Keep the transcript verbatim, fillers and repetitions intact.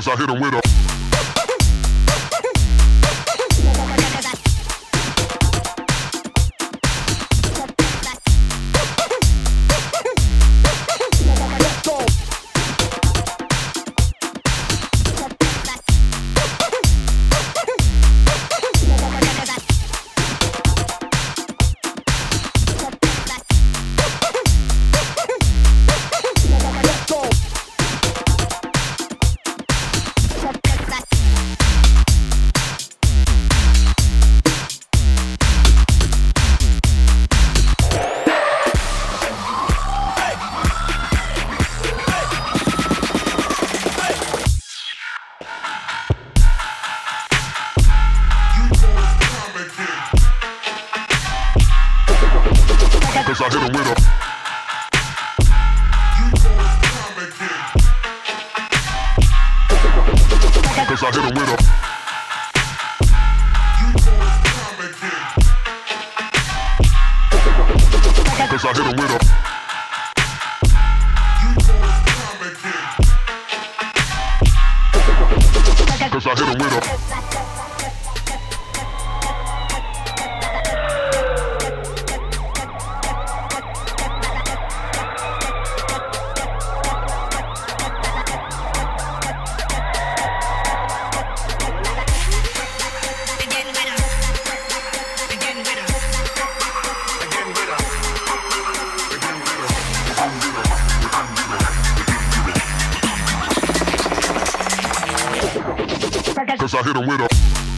Cause I hit him with a Cause I hit him with a Cause I hit him with a Cause I hit him with a Cause I hit him with a Cause I hit him with a